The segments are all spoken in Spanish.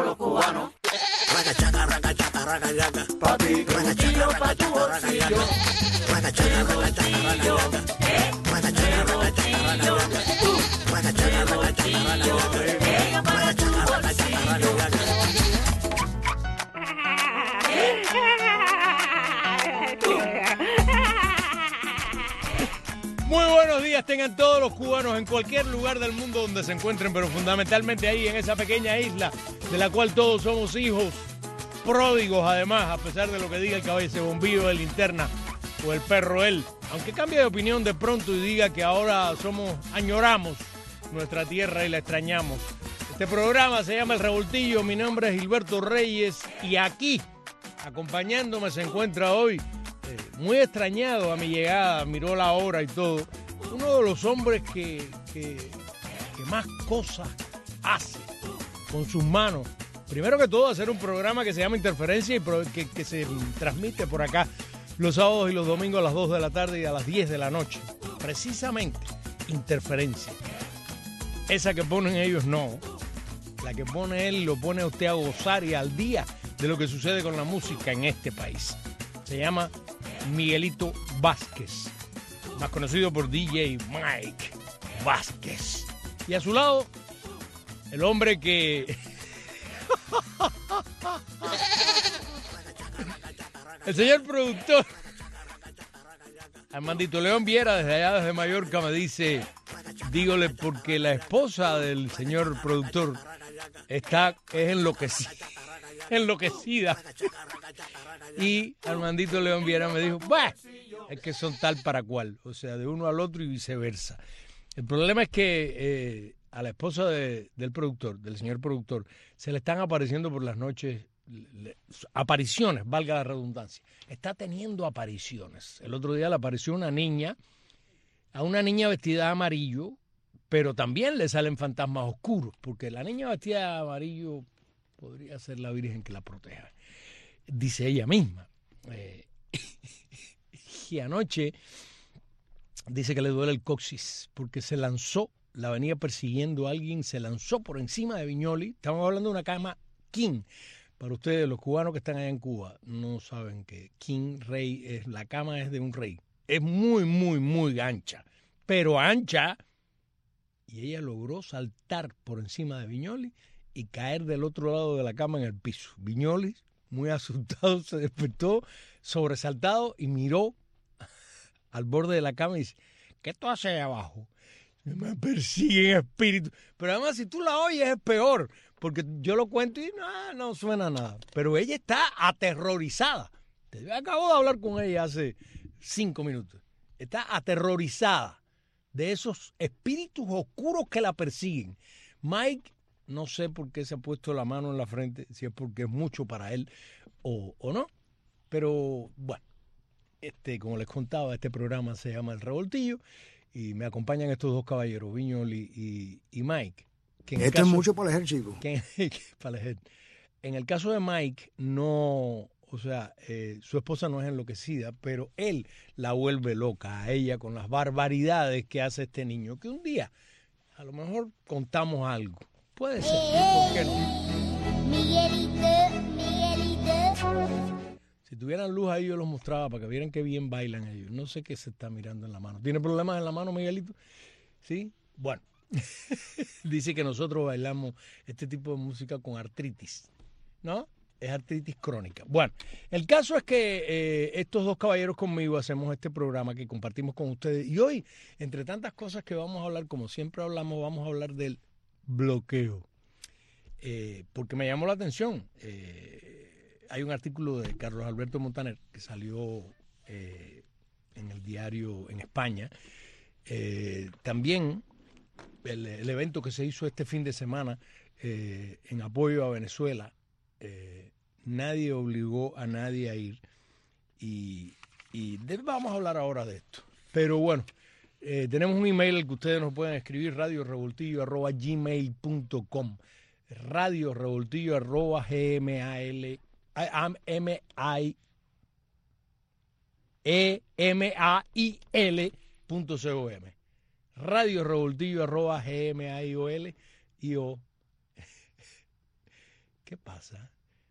todos los cubanos. Ragachaca, ragachaca, ragachaca. Papi, con un tiro pa' tu bolsillo. Ragachaca, ragachaca, ragachaca. Ragachaca, ragachaca, ragachaca. Ragachaca, ragachaca, ragachaca. Muy buenos días tengan todos los cubanos en cualquier lugar del mundo donde se encuentren, pero fundamentalmente ahí en esa pequeña isla de la cual todos somos hijos pródigos, además, a pesar de lo que diga el cabeza bombillo de linterna o el perro él. Aunque cambie de opinión de pronto y diga que ahora añoramos nuestra tierra y la extrañamos. Este programa se llama El Revoltillo, mi nombre es Gilberto Reyes y aquí, acompañándome, se encuentra hoy, muy extrañado a mi llegada, miró la hora y todo, uno de los hombres que más cosas hace con sus manos. Primero que todo, hacer un programa que se llama Interferencia y que se transmite por acá los sábados y los domingos a las 2 de la tarde y a las 10 de la noche. Precisamente, Interferencia. Esa que ponen ellos no. La que pone él lo pone a usted a gozar y al día de lo que sucede con la música en este país. Se llama Miguelito Vázquez, más conocido por DJ Mike Vázquez. Y a su lado, el hombre que... el señor productor Armandito León Viera, desde allá, desde Mallorca, me dice, dígole porque la esposa del señor productor es enloquecida. Y Armandito León Viera me dijo, bah, es que son tal para cual, o sea, de uno al otro y viceversa. El problema es que a la esposa del productor, del señor productor, se le están apareciendo por las noches apariciones, valga la redundancia. Está teniendo apariciones. El otro día le apareció a una niña vestida de amarillo, pero también le salen fantasmas oscuros, porque la niña vestida de amarillo podría ser la Virgen que la proteja, dice ella misma. Y anoche dice que le duele el coxis porque la venía persiguiendo alguien, se lanzó por encima de Viñoli. Estamos hablando de una cama king. Para ustedes, los cubanos que están allá en Cuba, no saben que king, rey, la cama es de un rey. Es muy, muy, muy ancha, pero ancha. Y ella logró saltar por encima de Viñoli y caer del otro lado de la cama en el piso. Viñoli, muy asustado, se despertó, sobresaltado y miró al borde de la cama y dice, ¿qué tú haces ahí abajo? Me persiguen espíritus. Pero además, si tú la oyes, es peor, porque yo lo cuento y no suena nada. Pero ella está aterrorizada. Acabo de hablar con ella hace 5 minutos. Está aterrorizada de esos espíritus oscuros que la persiguen. Mike, no sé por qué se ha puesto la mano en la frente, si es porque es mucho para él o no. Pero bueno, como les contaba, este programa se llama El Revoltillo y me acompañan estos dos caballeros, Viñoli y Mike. Esto es mucho para elegir, chico. Para elegir. En el caso de Mike, no, o sea, su esposa no es enloquecida, pero él la vuelve loca a ella con las barbaridades que hace este niño, que un día a lo mejor contamos algo. Puede ser, ¿por qué no? Miguelito. Si tuvieran luz ahí yo los mostraba para que vieran qué bien bailan ellos. No sé qué se está mirando en la mano. ¿Tiene problemas en la mano, Miguelito? ¿Sí? Bueno. Dice que nosotros bailamos este tipo de música con artritis, ¿no? Es artritis crónica. Bueno, el caso es que estos dos caballeros conmigo hacemos este programa que compartimos con ustedes. Y hoy, entre tantas cosas que vamos a hablar, como siempre hablamos, vamos a hablar del bloqueo. Porque me llamó la atención. Hay un artículo de Carlos Alberto Montaner que salió en el diario en España. También el evento que se hizo este fin de semana en apoyo a Venezuela, nadie obligó a nadie a ir y vamos a hablar ahora de esto. Pero bueno, tenemos un email al que ustedes nos pueden escribir, radiorevoltillo@gmail.com, radiorevoltillo@gmail.com, radiorevoltillo@gmail.com. ¿Qué pasa?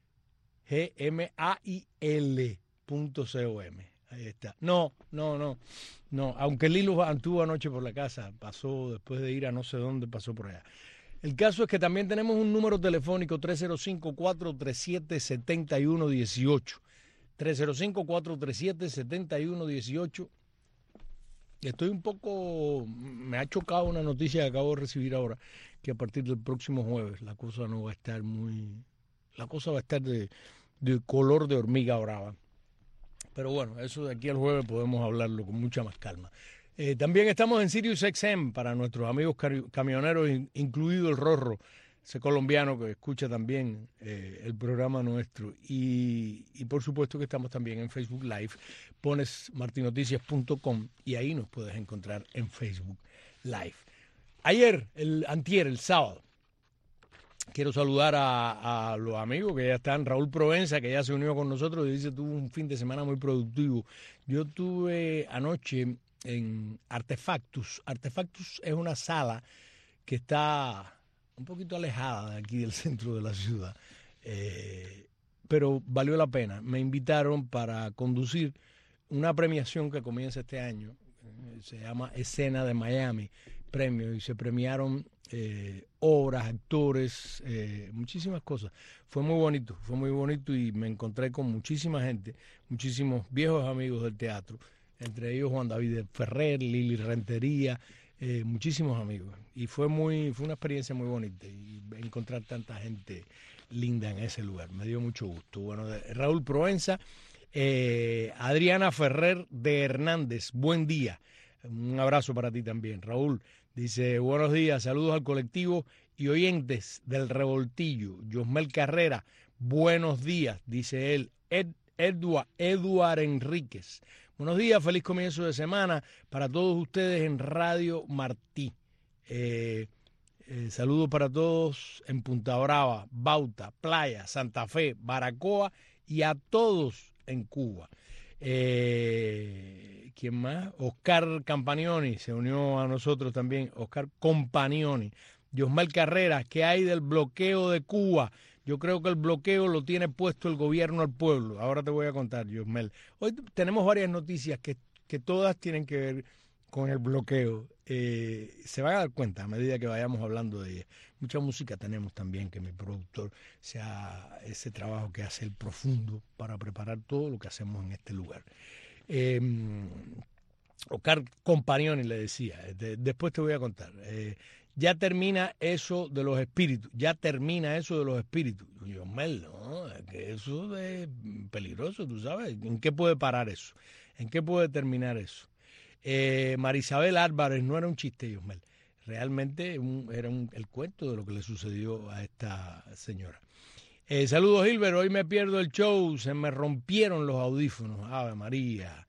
gmail.com. Ahí está. No. Aunque Lilo anduvo anoche por la casa, pasó después de ir a no sé dónde, pasó por allá. El caso es que también tenemos un número telefónico 305-437-7118. 305-437-7118. Estoy un poco, me ha chocado una noticia que acabo de recibir ahora, que a partir del próximo jueves la cosa no va a estar la cosa va a estar de color de hormiga brava. Pero bueno, eso de aquí al jueves podemos hablarlo con mucha más calma. También estamos en SiriusXM para nuestros amigos camioneros, incluido el Rorro, ese colombiano que escucha también el programa nuestro. Y por supuesto que estamos también en Facebook Live. Pones martinoticias.com y ahí nos puedes encontrar en Facebook Live. Antier, el sábado, quiero saludar a los amigos que ya están. Raúl Provenza, que ya se unió con nosotros y dice tuvo un fin de semana muy productivo. Yo tuve anoche en Artefactus. Artefactus es una sala que está un poquito alejada de aquí del centro de la ciudad, pero valió la pena. Me invitaron para conducir una premiación que comienza este año, se llama Escena de Miami, premio, y se premiaron obras, actores, muchísimas cosas. Fue muy bonito y me encontré con muchísima gente, muchísimos viejos amigos del teatro, entre ellos Juan David Ferrer, Lili Rentería, muchísimos amigos. Y fue una experiencia muy bonita y encontrar tanta gente linda en ese lugar. Me dio mucho gusto. Bueno, Raúl Provenza, Adriana Ferrer de Hernández, buen día. Un abrazo para ti también. Raúl dice, buenos días, saludos al colectivo y oyentes del Revoltillo. Yosmel Carrera, buenos días, dice él. Eduard Enríquez. Buenos días, feliz comienzo de semana para todos ustedes en Radio Martí. Saludos para todos en Punta Brava, Bauta, Playa, Santa Fe, Baracoa y a todos en Cuba. ¿Quién más? Oscar Campanioni se unió a nosotros también. Oscar Companioni. Yosmel Carreras, ¿qué hay del bloqueo de Cuba? Yo creo que el bloqueo lo tiene puesto el gobierno al pueblo. Ahora te voy a contar, Yosmel. Hoy tenemos varias noticias que todas tienen que ver con el bloqueo. Se van a dar cuenta a medida que vayamos hablando de ella. Mucha música tenemos también, que mi productor sea ese trabajo que hace el profundo para preparar todo lo que hacemos en este lugar. Oscar Companioni le decía, después te voy a contar. Ya termina eso de los espíritus. Yosmel, no, que eso es peligroso, tú sabes. ¿En qué puede parar eso? ¿En qué puede terminar eso? Marisabel Álvarez, no era un chiste, Yosmel. Realmente era el cuento de lo que le sucedió a esta señora. Saludos, Hilbert. Hoy me pierdo el show. Se me rompieron los audífonos. Ave María.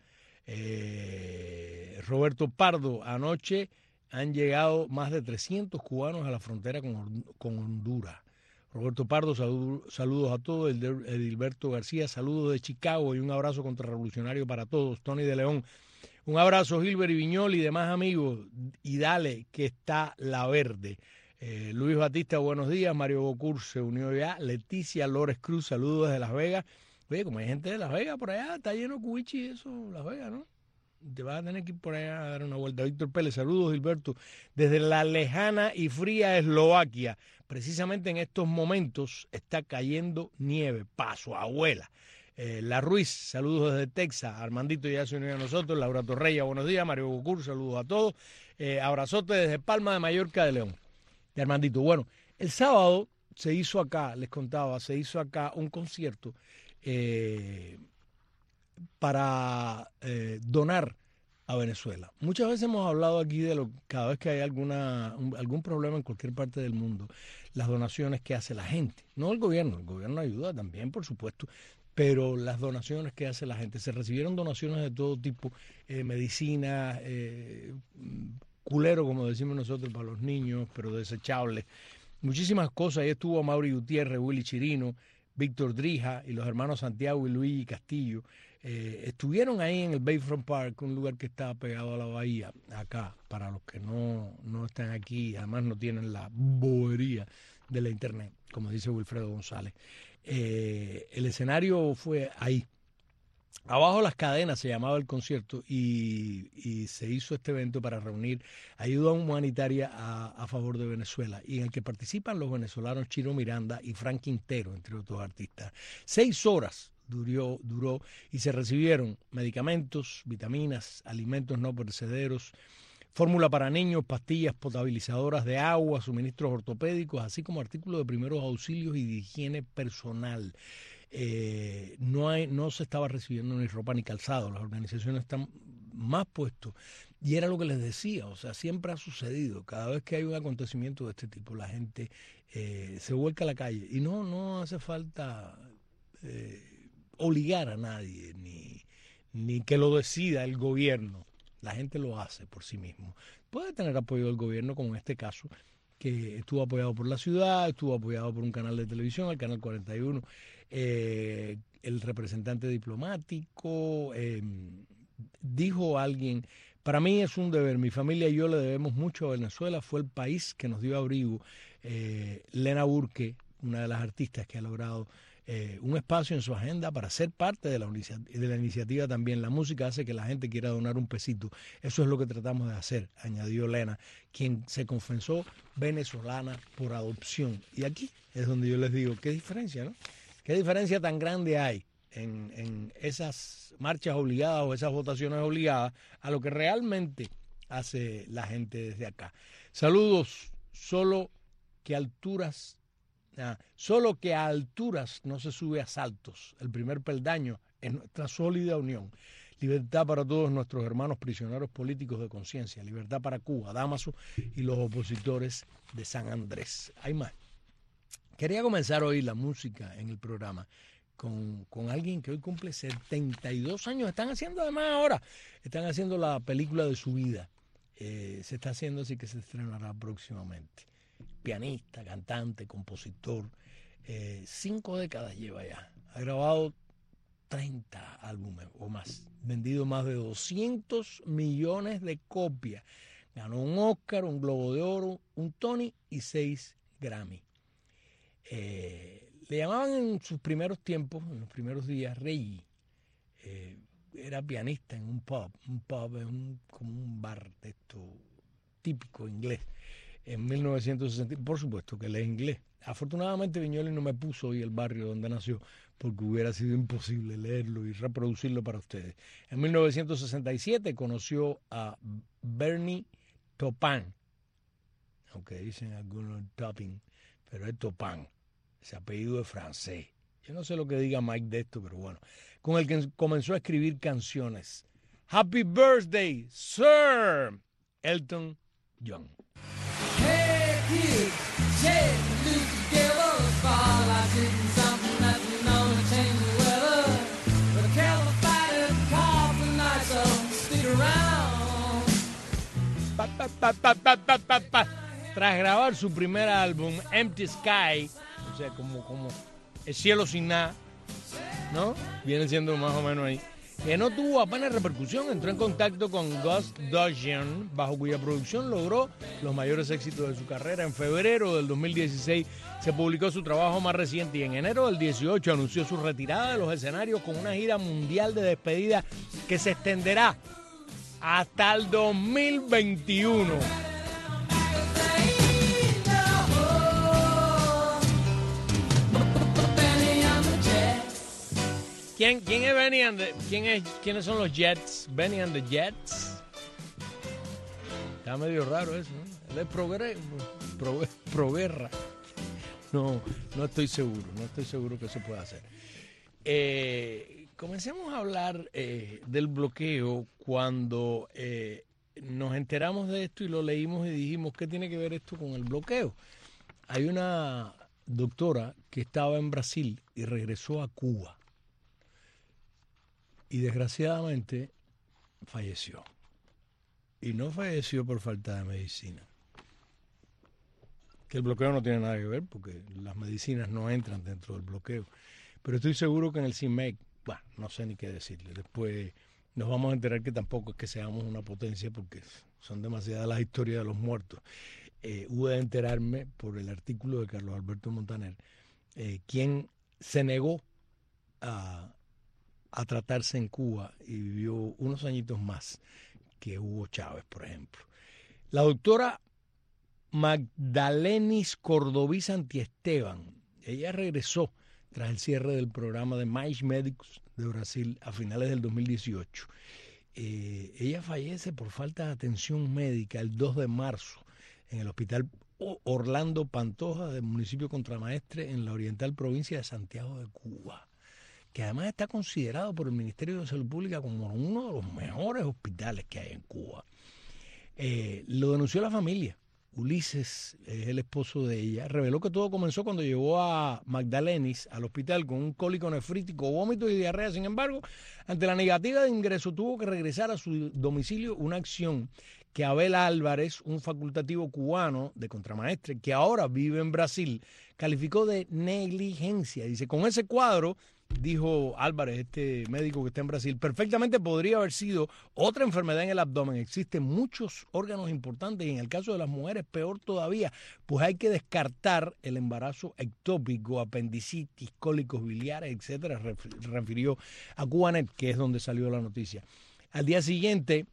Roberto Pardo, anoche han llegado más de 300 cubanos a la frontera con Honduras. Roberto Pardo, saludos a todos. Edilberto García, saludos de Chicago y un abrazo contrarrevolucionario para todos. Tony de León, un abrazo. Gilbert y Viñol y demás amigos. Y dale que está la verde. Luis Batista, buenos días. Mario Bocur se unió ya. Leticia Lores Cruz, saludos desde Las Vegas. Oye, como hay gente de Las Vegas por allá, está lleno de cuichi eso, Las Vegas, ¿no? Te vas a tener que ir por allá a dar una vuelta. Víctor Pérez, saludos, Gilberto, desde la lejana y fría Eslovaquia. Precisamente en estos momentos está cayendo nieve. Paso, abuela. La Ruiz, saludos desde Texas. Armandito ya se unió a nosotros. Laura Torreya, buenos días. Mario Bocur, saludos a todos. Abrazote desde Palma de Mallorca de León. De Armandito. Bueno, el sábado se hizo acá, les contaba, un concierto para donar a Venezuela. Muchas veces hemos hablado aquí de cada vez que hay algún problema en cualquier parte del mundo, las donaciones que hace la gente, no el gobierno ayuda también, por supuesto, pero las donaciones que hace la gente. Se recibieron donaciones de todo tipo, medicinas, culero, como decimos nosotros, para los niños, pero desechables, muchísimas cosas. Ahí estuvo Mauri Gutiérrez, Willy Chirino, Víctor Drija y los hermanos Santiago y Luigi Castillo. Estuvieron ahí en el Bayfront Park, un lugar que está pegado a la bahía, acá, para los que no están aquí, además no tienen la bobería de la internet, como dice Wilfredo González. El escenario fue ahí. Abajo las cadenas se llamaba el concierto y se hizo este evento para reunir ayuda humanitaria a favor de Venezuela y en el que participan los venezolanos Chino Miranda y Frank Quintero, entre otros artistas. 6 horas duró y se recibieron medicamentos, vitaminas, alimentos no perecederos, fórmula para niños, pastillas potabilizadoras de agua, suministros ortopédicos, así como artículos de primeros auxilios y de higiene personal. No se estaba recibiendo ni ropa ni calzado, las organizaciones están más puestos y era lo que les decía, o sea, siempre ha sucedido, cada vez que hay un acontecimiento de este tipo la gente se vuelca a la calle y no hace falta obligar a nadie ni que lo decida el gobierno, la gente lo hace por sí mismo, puede tener apoyo del gobierno como en este caso que estuvo apoyado por la ciudad, estuvo apoyado por un canal de televisión, el Canal 41, el representante diplomático, dijo alguien, para mí es un deber, mi familia y yo le debemos mucho a Venezuela, fue el país que nos dio abrigo. Lena Burke, una de las artistas que ha logrado un espacio en su agenda para ser parte de la iniciativa también. La música hace que la gente quiera donar un pesito. Eso es lo que tratamos de hacer, añadió Lena, quien se confesó venezolana por adopción. Y aquí es donde yo les digo, qué diferencia, ¿no? Qué diferencia tan grande hay en esas marchas obligadas o esas votaciones obligadas a lo que realmente hace la gente desde acá. Saludos, solo que a alturas no se sube a saltos. El primer peldaño es nuestra sólida unión. Libertad para todos nuestros hermanos prisioneros políticos de conciencia. Libertad para Cuba, Dámaso y los opositores de San Andrés. Hay más. Quería comenzar hoy la música en el programa con alguien que hoy cumple 72 años. Están haciendo además ahora, están haciendo la película de su vida. Se está haciendo, así que se estrenará próximamente. Pianista, cantante, compositor, 5 décadas lleva ya. Ha grabado 30 álbumes o más, vendido más de 200 millones de copias. Ganó un Oscar, un Globo de Oro, un Tony y 6 Grammy. Le llamaban en sus primeros tiempos, en los primeros días, Reggie. Era pianista en un pub. Un pub es como un bar de esto típico inglés. En 1960, por supuesto que él es inglés. Afortunadamente Viñoly no me puso hoy el barrio donde nació porque hubiera sido imposible leerlo y reproducirlo para ustedes. En 1967 conoció a Bernie Taupin, aunque dicen algunos Taupin, pero es Taupin, ese apellido es francés. Yo no sé lo que diga Mike de esto, pero bueno, con el que comenzó a escribir canciones. Happy Birthday, Sir Elton John. Hey kid, shake the loop together. Fall like doing something that we know to change the weather. But I can't fight it, call the night, so stick around. Tras grabar su primer álbum, Empty Sky, o sea, como El cielo sin nada, ¿no? Viene siendo más o menos ahí. Que no tuvo apenas repercusión, entró en contacto con Gus Dudgeon, bajo cuya producción logró los mayores éxitos de su carrera. En febrero del 2016 se publicó su trabajo más reciente y en enero del 18 anunció su retirada de los escenarios con una gira mundial de despedida que se extenderá hasta el 2021. ¿Quién es Benny and the, ¿Quiénes son los Jets? Benny and the Jets. Está medio raro eso, ¿no? Él es pro-guerra. No estoy seguro que se pueda hacer. Comencemos a hablar del bloqueo cuando nos enteramos de esto y lo leímos y dijimos, ¿qué tiene que ver esto con el bloqueo? Hay una doctora que estaba en Brasil y regresó a Cuba. Y desgraciadamente falleció. Y no falleció por falta de medicina. Que el bloqueo no tiene nada que ver porque las medicinas no entran dentro del bloqueo. Pero estoy seguro que en el CIMEC, bueno, no sé ni qué decirle. Después nos vamos a enterar que tampoco es que seamos una potencia porque son demasiadas las historias de los muertos. hubo de enterarme por el artículo de Carlos Alberto Montaner, quien se negó a tratarse en Cuba y vivió unos añitos más que Hugo Chávez, por ejemplo. La doctora Magdalenis Cordoví Santiesteban, ella regresó tras el cierre del programa de Mais Médicos de Brasil a finales del 2018. Ella fallece por falta de atención médica el 2 de marzo en el hospital Orlando Pantoja del municipio Contramaestre en la oriental provincia de Santiago de Cuba, que además está considerado por el Ministerio de Salud Pública como uno de los mejores hospitales que hay en Cuba. Lo denunció la familia. Ulises, el esposo de ella, reveló que todo comenzó cuando llevó a Magdalenis al hospital con un cólico nefrítico, vómitos y diarrea. Sin embargo, ante la negativa de ingreso, tuvo que regresar a su domicilio, una acción que Abel Álvarez, un facultativo cubano de Contramaestre, que ahora vive en Brasil, calificó de negligencia. Dice, con ese cuadro, dijo Álvarez, este médico que está en Brasil, perfectamente podría haber sido otra enfermedad en el abdomen. Existen muchos órganos importantes y en el caso de las mujeres peor todavía, pues hay que descartar el embarazo ectópico, apendicitis, cólicos biliares, etcétera, refirió a Cubanet, que es donde salió la noticia. Al día siguiente,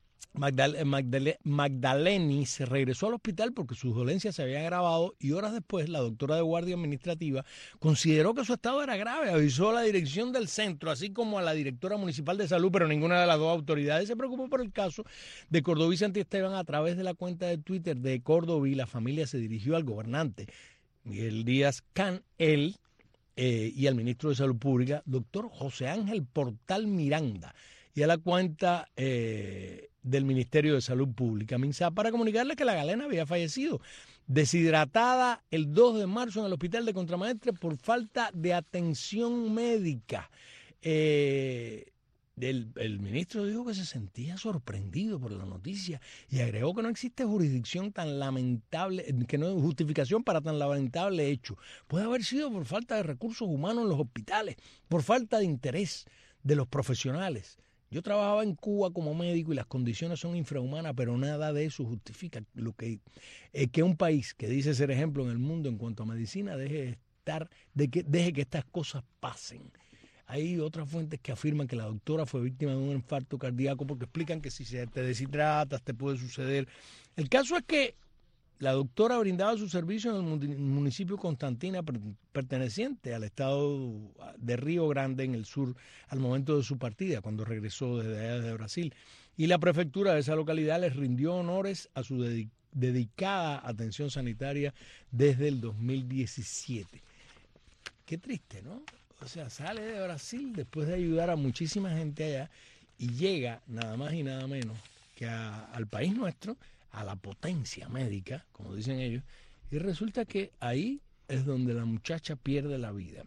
Magdalenis regresó al hospital porque sus dolencias se habían agravado y horas después la doctora de guardia administrativa consideró que su estado era grave, avisó a la dirección del centro, así como a la directora municipal de salud, pero ninguna de las dos autoridades se preocupó por el caso de Cordoví Santiesteban. A través de la cuenta de Twitter de Cordoví, la familia se dirigió al gobernante Miguel Díaz-Canel y al ministro de Salud Pública, doctor José Ángel Portal Miranda, y a la cuenta del Ministerio de Salud Pública, MINSA, para comunicarle que la galena había fallecido, deshidratada el 2 de marzo en el hospital de Contramaestre por falta de atención médica. El ministro dijo que se sentía sorprendido por la noticia y agregó que no existe jurisdicción tan lamentable, que no hay justificación para tan lamentable hecho. Puede haber sido por falta de recursos humanos en los hospitales, por falta de interés de los profesionales. Yo trabajaba en Cuba como médico y las condiciones son infrahumanas, pero nada de eso justifica que un país que dice ser ejemplo en el mundo en cuanto a medicina deje que estas cosas pasen. Hay otras fuentes que afirman que la doctora fue víctima de un infarto cardíaco porque explican que si te deshidratas te puede suceder. El caso es que la doctora brindaba su servicio en el municipio Constantina, perteneciente al estado de Río Grande, en el sur, al momento de su partida, cuando regresó desde allá de Brasil. Y la prefectura de esa localidad les rindió honores a su dedicada atención sanitaria desde el 2017. Qué triste, ¿no? O sea, sale de Brasil después de ayudar a muchísima gente allá y llega nada más y nada menos que al país nuestro, a la potencia médica, como dicen ellos, y resulta que ahí es donde la muchacha pierde la vida.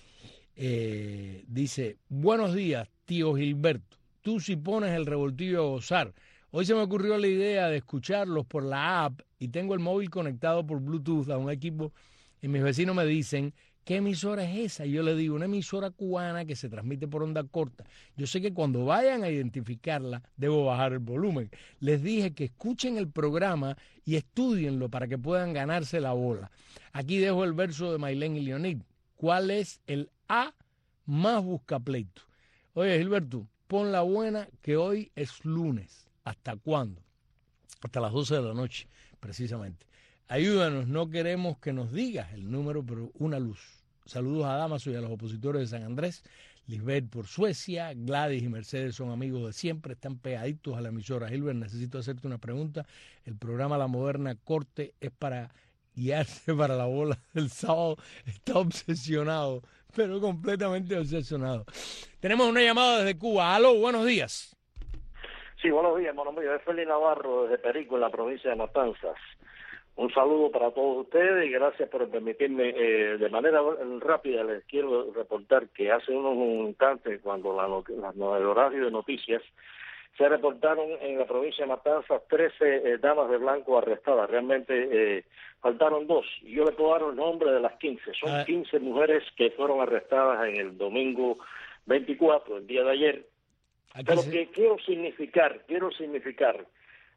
Dice, buenos días, tío Gilberto, tú sí pones el revoltillo a gozar. Hoy se me ocurrió la idea de escucharlos por la app y tengo el móvil conectado por Bluetooth a un equipo y mis vecinos me dicen, ¿qué emisora es esa? Y yo le digo, una emisora cubana que se transmite por onda corta. Yo sé que cuando vayan a identificarla, debo bajar el volumen. Les dije que escuchen el programa y estudienlo para que puedan ganarse la bola. Aquí dejo el verso de Mailén y Leonid. ¿Cuál es el A más buscapleito? Oye, Gilberto, pon la buena que hoy es lunes. ¿Hasta cuándo? Hasta las 12 de la noche, precisamente. Ayúdanos, no queremos que nos digas el número, pero una luz. Saludos a Damaso y a los opositores de San Andrés. Lisbeth por Suecia, Gladys y Mercedes son amigos de siempre, están pegaditos a la emisora. Gilbert, necesito hacerte una pregunta. El programa La Moderna Corte es para guiarse para la bola del sábado. Está obsesionado, pero completamente obsesionado. Tenemos una llamada desde Cuba. Aló, buenos días. Sí, buenos días, hermano mío. Es Félix Navarro desde Perico, en la provincia de Matanzas. Un saludo para todos ustedes y gracias por permitirme. De manera rápida les quiero reportar que hace unos instantes, cuando el horario de noticias, se reportaron en la provincia de Matanzas 13 damas de blanco arrestadas. Realmente faltaron 2. Y yo le puedo dar el nombre de las 15. Son 15 mujeres que fueron arrestadas en el domingo 24, el día de ayer. Pero que quiero significar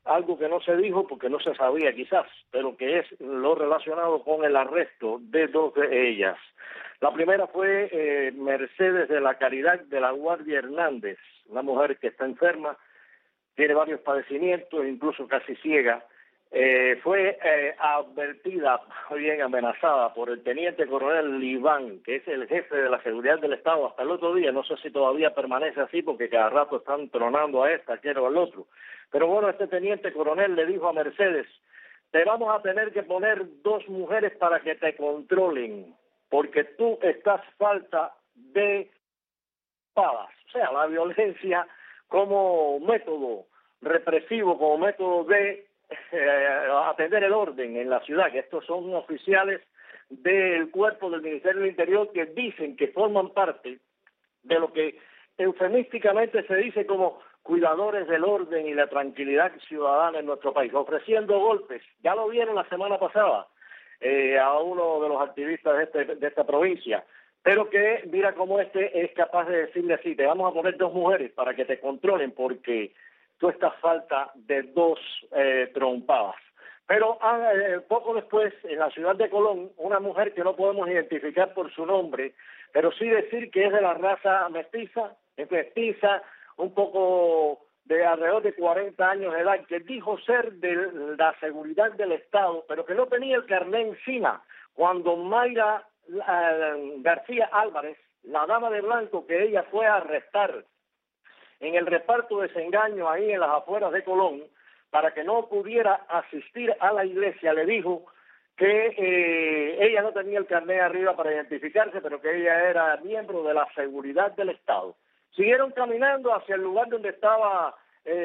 algo que no se dijo porque no se sabía quizás, pero que es lo relacionado con el arresto de dos de ellas. La primera fue Mercedes de la Caridad de la Guardia Hernández, una mujer que está enferma, tiene varios padecimientos, incluso casi ciega. Fue advertida, bien amenazada por el teniente coronel Libán, que es el jefe de la seguridad del Estado hasta el otro día. No sé si todavía permanece así porque cada rato están tronando a esta, quiero al otro. Pero bueno, este teniente coronel le dijo a Mercedes: te vamos a tener que poner 2 mujeres para que te controlen, porque tú estás falta de espadas. O sea, la violencia como método represivo, como método de atender el orden en la ciudad, que estos son oficiales del cuerpo del Ministerio del Interior que dicen que forman parte de lo que eufemísticamente se dice como cuidadores del orden y la tranquilidad ciudadana en nuestro país, ofreciendo golpes. Ya lo vieron la semana pasada a uno de los activistas de esta provincia, pero que mira cómo este es capaz de decirle así: te vamos a poner 2 mujeres para que te controlen porque tú estás falta de 2 trompadas. Pero poco después, en la ciudad de Colón, una mujer que no podemos identificar por su nombre, pero sí decir que es de la raza mestiza, un poco de alrededor de 40 años de edad, que dijo ser de la seguridad del Estado, pero que no tenía el carné encima, cuando Mayra García Álvarez, la dama de blanco que ella fue a arrestar en el reparto de Desengaño ahí en las afueras de Colón, para que no pudiera asistir a la iglesia, le dijo que ella no tenía el carné arriba para identificarse, pero que ella era miembro de la seguridad del Estado. Siguieron caminando hacia el lugar donde estaba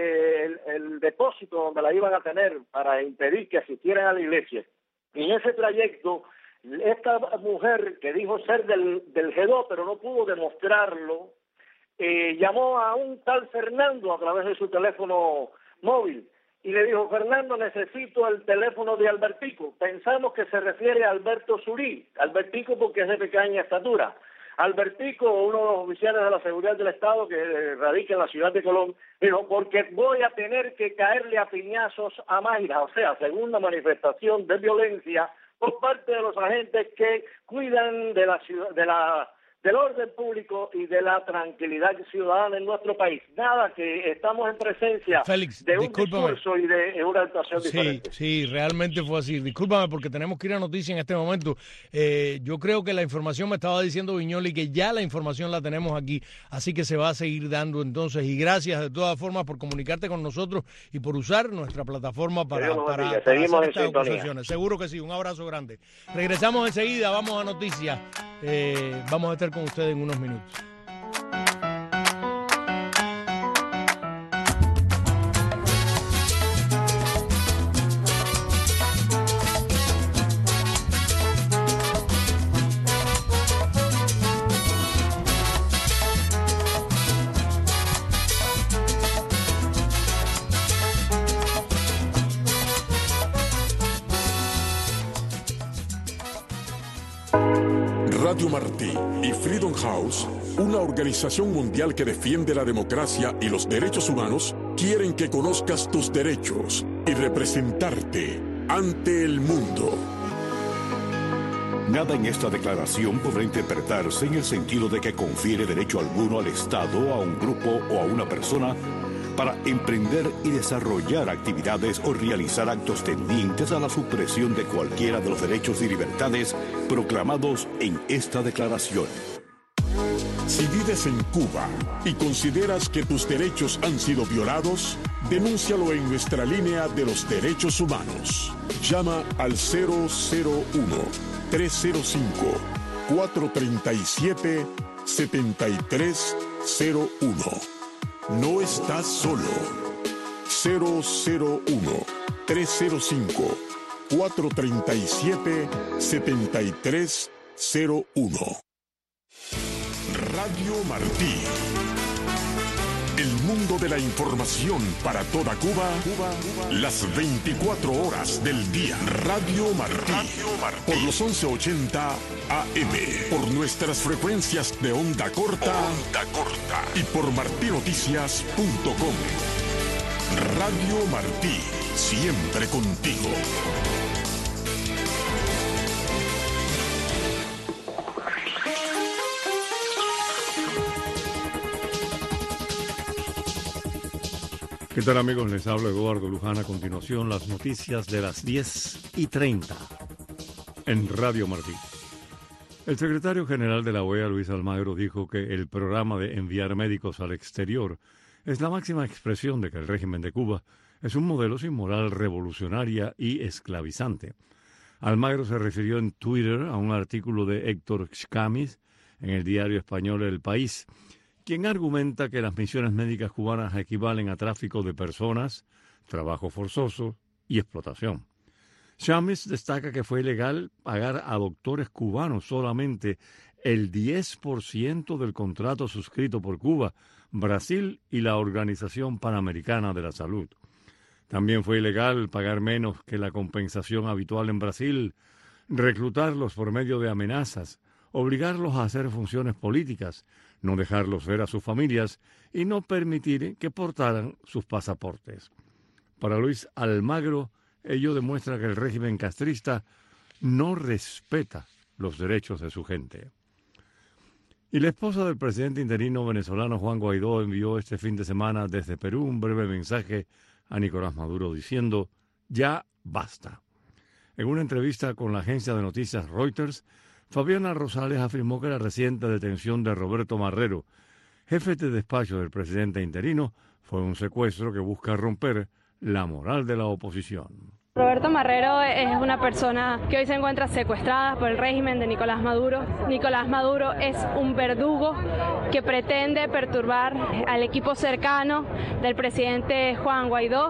el depósito donde la iban a tener para impedir que asistieran a la iglesia. Y en ese trayecto, esta mujer que dijo ser del G2, pero no pudo demostrarlo, llamó a un tal Fernando a través de su teléfono móvil y le dijo: Fernando, necesito el teléfono de Albertico. Pensamos que se refiere a Alberto Surí, Albertico porque es de pequeña estatura. Albertico, uno de los oficiales de la seguridad del Estado que radica en la ciudad de Colón, dijo: porque voy a tener que caerle a piñazos a Mayra. O sea, segunda manifestación de violencia por parte de los agentes que cuidan de la ciudad, del orden público y de la tranquilidad ciudadana en nuestro país. Nada, que estamos en presencia, Félix, de un discurso y de una actuación diferente. Sí, realmente fue así. Discúlpame porque tenemos que ir a noticias en este momento. Yo creo que la información me estaba diciendo Viñoly que ya la información la tenemos aquí, así que se va a seguir dando entonces. Y gracias de todas formas por comunicarte con nosotros y por usar nuestra plataforma para seguimos hacer estas acusaciones. Seguro que sí, un abrazo grande. Regresamos enseguida, vamos a noticias. Vamos a estar con ustedes en unos minutos. Radio Martí y Freedom House, una organización mundial que defiende la democracia y los derechos humanos, quieren que conozcas tus derechos y representarte ante el mundo. Nada en esta declaración podrá interpretarse en el sentido de que confiere derecho alguno al Estado, a un grupo o a una persona para emprender y desarrollar actividades o realizar actos tendientes a la supresión de cualquiera de los derechos y libertades proclamados en esta declaración. Si vives en Cuba y consideras que tus derechos han sido violados, denúncialo en nuestra línea de los derechos humanos. Llama al 001-305-437-7301. No estás solo. 001-305-437-7301. Radio Martí. El mundo de la información para toda Cuba, las 24 horas del día. Radio Martí. Por los 1180 AM. Por nuestras frecuencias de onda corta. Y por martinoticias.com. Radio Martí, siempre contigo. ¿Qué tal, amigos? Les habla Eduardo Luján. A continuación, las noticias de las 10:30 en Radio Martí. El secretario general de la OEA, Luis Almagro, dijo que el programa de enviar médicos al exterior es la máxima expresión de que el régimen de Cuba es un modelo sin moral revolucionaria y esclavizante. Almagro se refirió en Twitter a un artículo de Héctor Xcamis en el diario español El País, quien argumenta que las misiones médicas cubanas equivalen a tráfico de personas, trabajo forzoso y explotación. Xcamis destaca que fue ilegal pagar a doctores cubanos solamente el 10% del contrato suscrito por Cuba, Brasil y la Organización Panamericana de la Salud. También fue ilegal pagar menos que la compensación habitual en Brasil, reclutarlos por medio de amenazas, obligarlos a hacer funciones políticas, no dejarlos ver a sus familias y no permitir que portaran sus pasaportes. Para Luis Almagro, ello demuestra que el régimen castrista no respeta los derechos de su gente. Y la esposa del presidente interino venezolano Juan Guaidó envió este fin de semana desde Perú un breve mensaje a Nicolás Maduro diciendo: ya basta. En una entrevista con la agencia de noticias Reuters, Fabiana Rosales afirmó que la reciente detención de Roberto Marrero, jefe de despacho del presidente interino, fue un secuestro que busca romper la moral de la oposición. Roberto Marrero es una persona que hoy se encuentra secuestrada por el régimen de Nicolás Maduro. Nicolás Maduro es un verdugo que pretende perturbar al equipo cercano del presidente Juan Guaidó.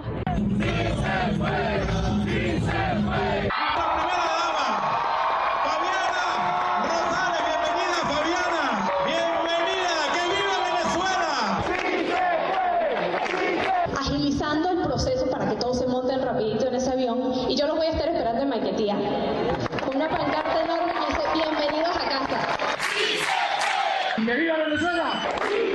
Agilizando el proceso para que todos se monten rapidito en ese avión, y yo los voy a estar esperando en Maiquetía con una pancarta enorme que dice: bienvenidos a casa. ¡Que viva Venezuela!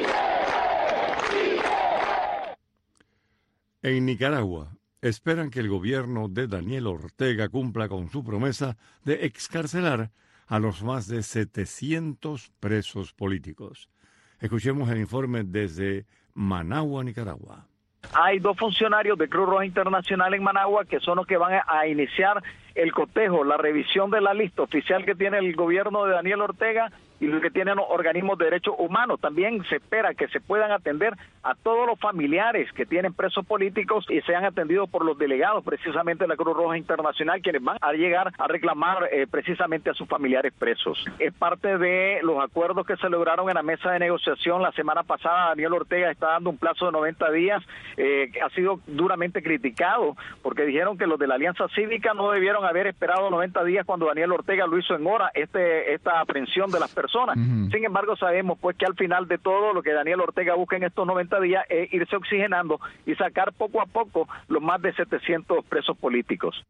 En Nicaragua, esperan que el gobierno de Daniel Ortega cumpla con su promesa de excarcelar a los más de 700 presos políticos. Escuchemos el informe desde Managua, Nicaragua. Hay 2 funcionarios de Cruz Roja Internacional en Managua que son los que van a iniciar el cotejo, la revisión de la lista oficial que tiene el gobierno de Daniel Ortega y los que tienen los organismos de derechos humanos. También se espera que se puedan atender a todos los familiares que tienen presos políticos y sean atendidos por los delegados precisamente de la Cruz Roja Internacional, quienes van a llegar a reclamar precisamente a sus familiares presos. Es parte de los acuerdos que se lograron en la mesa de negociación la semana pasada. Daniel Ortega está dando un plazo de 90 días, ha sido duramente criticado porque dijeron que los de la Alianza Cívica no debieron haber esperado 90 días cuando Daniel Ortega lo hizo en hora, esta aprehensión de las personas. Sin embargo, sabemos pues que al final de todo lo que Daniel Ortega busca en estos 90 días es irse oxigenando y sacar poco a poco los más de 700 presos políticos.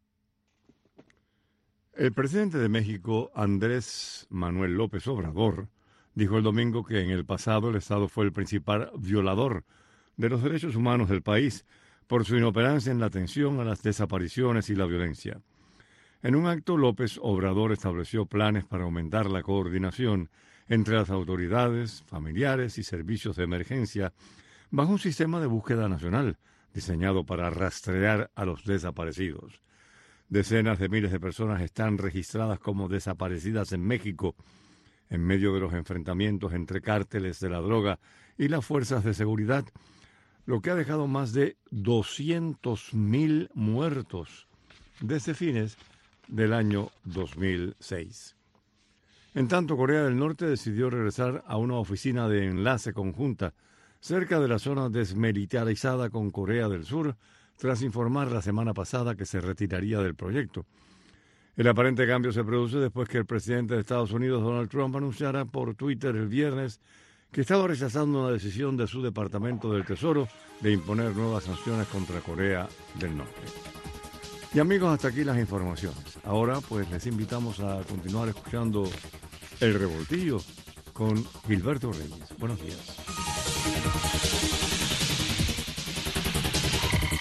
El presidente de México, Andrés Manuel López Obrador, dijo el domingo que en el pasado el Estado fue el principal violador de los derechos humanos del país por su inoperancia en la atención a las desapariciones y la violencia. En un acto, López Obrador estableció planes para aumentar la coordinación entre las autoridades, familiares y servicios de emergencia bajo un sistema de búsqueda nacional diseñado para rastrear a los desaparecidos. Decenas de miles de personas están registradas como desaparecidas en México en medio de los enfrentamientos entre cárteles de la droga y las fuerzas de seguridad, lo que ha dejado más de 200,000 muertos desde fines del año 2006. En tanto, Corea del Norte decidió regresar a una oficina de enlace conjunta cerca de la zona desmilitarizada con Corea del Sur, tras informar la semana pasada que se retiraría del proyecto. El aparente cambio se produce después que el presidente de Estados Unidos, Donald Trump, anunciara por Twitter el viernes que estaba rechazando una decisión de su Departamento del Tesoro de imponer nuevas sanciones contra Corea del Norte. Y amigos, hasta aquí las informaciones. Ahora pues les invitamos a continuar escuchando El Revoltillo con Gilberto Reyes. Buenos días.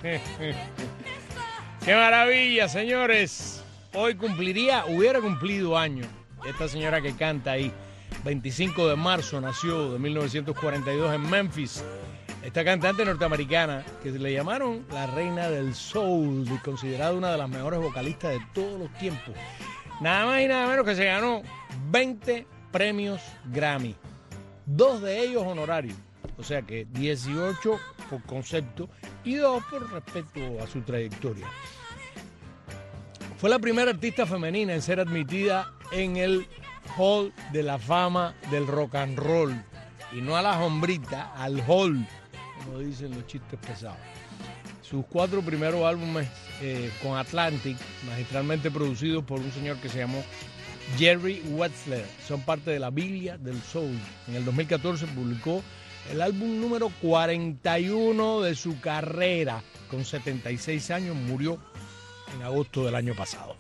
¡Qué maravilla, señores! Hoy hubiera cumplido año esta señora que canta ahí. 25 de marzo nació, de 1942, en Memphis. Esta cantante norteamericana que le llamaron la reina del soul y considerada una de las mejores vocalistas de todos los tiempos. Nada más y nada menos que se ganó 20 premios Grammy. 2 de ellos honorarios. O sea que 18 por concepto y 2 por respecto a su trayectoria. Fue la primera artista femenina en ser admitida en el Hall de la Fama del Rock and Roll. Y no a la sombrita, al Hall, como dicen los chistes pesados. Sus 4 primeros álbumes con Atlantic, magistralmente producidos por un señor que se llamó Jerry Wetzler, son parte de la Biblia del Soul. En el 2014 publicó el álbum número 41 de su carrera. Con 76 años murió en agosto del año pasado.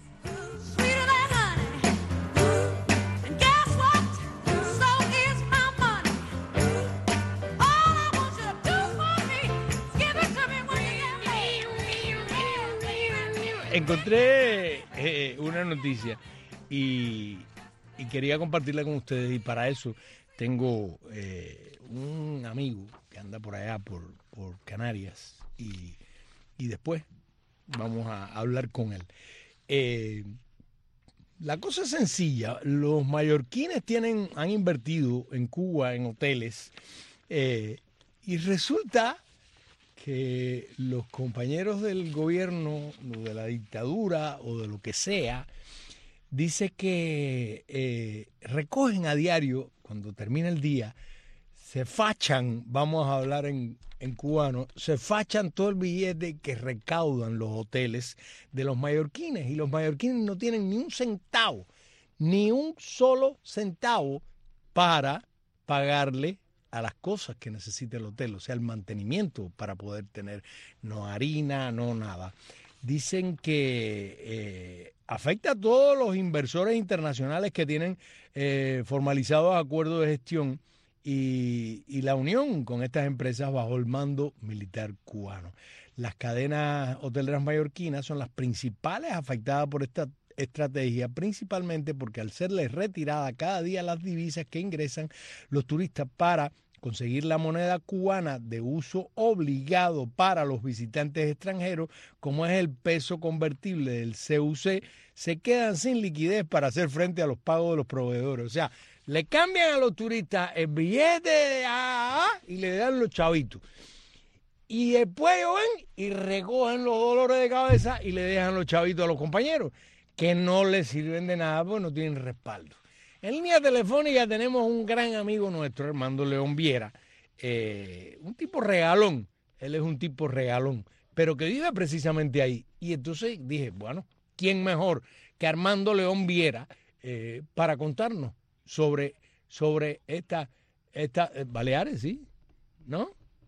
Encontré una noticia y quería compartirla con ustedes, y para eso tengo un amigo que anda por allá, por Canarias, y después vamos a hablar con él. La cosa es sencilla. Los mallorquines han invertido en Cuba en hoteles, y resulta que los compañeros del gobierno, o de la dictadura, o de lo que sea, dice que recogen a diario, cuando termina el día, se fachan, vamos a hablar en cubano, se fachan todo el billete que recaudan los hoteles de los mallorquines, y los mallorquines no tienen ni un centavo, ni un solo centavo para pagarle a las cosas que necesita el hotel, o sea, el mantenimiento para poder tener no harina, no nada. Dicen que afecta a todos los inversores internacionales que tienen formalizados acuerdos de gestión y la unión con estas empresas bajo el mando militar cubano. Las cadenas hoteleras mallorquinas son las principales afectadas por esta estrategia, principalmente porque al serles retirada cada día las divisas que ingresan los turistas para conseguir la moneda cubana de uso obligado para los visitantes extranjeros, como es el peso convertible del CUC, se quedan sin liquidez para hacer frente a los pagos de los proveedores. O sea, le cambian a los turistas el billete de y le dan los chavitos. Y después ven y recogen los dolores de cabeza y le dejan los chavitos a los compañeros, que no les sirven de nada porque no tienen respaldo. En línea telefónica tenemos un gran amigo nuestro, Armando León Viera, un tipo regalón. Él es un tipo regalón, pero que vive precisamente ahí. Y entonces dije, bueno, ¿quién mejor que Armando León Viera para contarnos sobre esta Baleares, ¿sí? ¿No?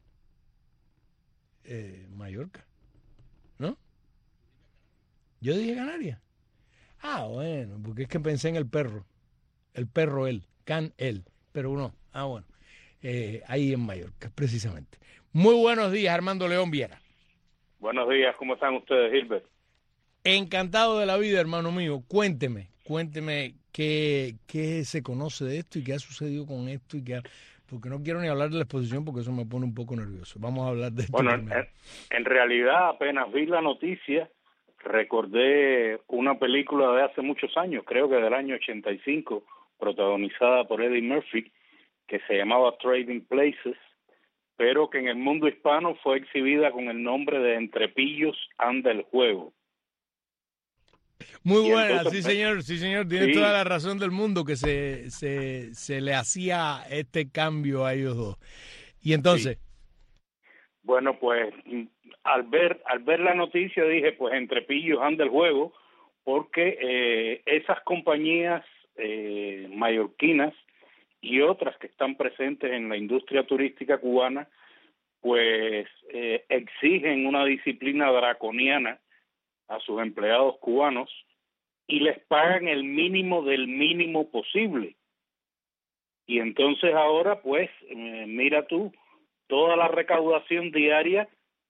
Mallorca, ¿no? Yo dije Canarias. Ah, bueno, porque es que pensé en el perro. El perro él, él, pero no. Ah, bueno, ahí en Mallorca, precisamente. Muy buenos días, Armando León Viera. Buenos días, ¿cómo están ustedes, Gilbert? Encantado de la vida, hermano mío. Cuénteme qué se conoce de esto y qué ha sucedido con esto, porque no quiero ni hablar de la exposición porque eso me pone un poco nervioso. Vamos a hablar de esto. Bueno, en realidad apenas vi la noticia, recordé una película de hace muchos años, creo que del año 85, protagonizada por Eddie Murphy, que se llamaba Trading Places, pero que en el mundo hispano fue exhibida con el nombre de Entre Pillos anda el juego. Muy buena, entonces, sí señor, tiene toda la razón del mundo que se le hacía este cambio a ellos dos. Y entonces... Sí. Bueno, pues al ver la noticia dije, pues Entre Pillos anda el juego, porque esas compañías mallorquinas y otras que están presentes en la industria turística cubana, pues exigen una disciplina draconiana a sus empleados cubanos y les pagan el mínimo del mínimo posible. Y entonces ahora, pues, mira tú, toda la recaudación diaria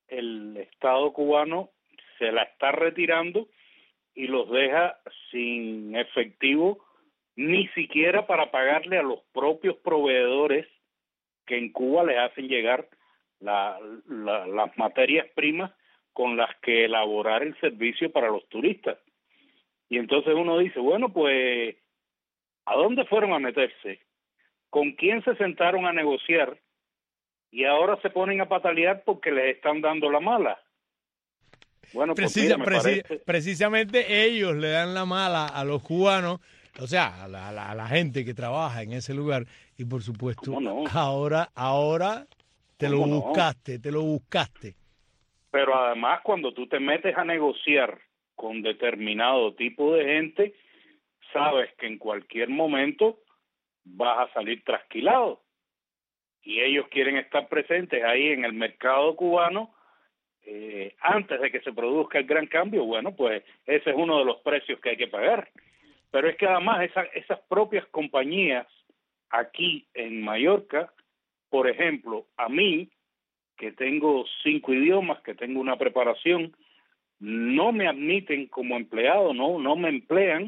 el Estado cubano se la está retirando y los deja sin efectivo, ni siquiera para pagarle a los propios proveedores que en Cuba les hacen llegar las materias primas con las que elaborar el servicio para los turistas. Y entonces uno dice, bueno, pues, ¿a dónde fueron a meterse? ¿Con quién se sentaron a negociar? Y ahora se ponen a patalear porque les están dando la mala. Bueno, pues precisamente ellos le dan la mala a los cubanos, o sea, a la gente que trabaja en ese lugar. Y por supuesto, ahora te lo buscaste. Pero además, cuando tú te metes a negociar con determinado tipo de gente, sabes que en cualquier momento vas a salir trasquilado. Y ellos quieren estar presentes ahí en el mercado cubano antes de que se produzca el gran cambio. Bueno, pues ese es uno de los precios que hay que pagar. Pero es que además esas propias compañías aquí en Mallorca, por ejemplo, a mí, que tengo 5 idiomas, que tengo una preparación, no me admiten como empleado, no me emplean,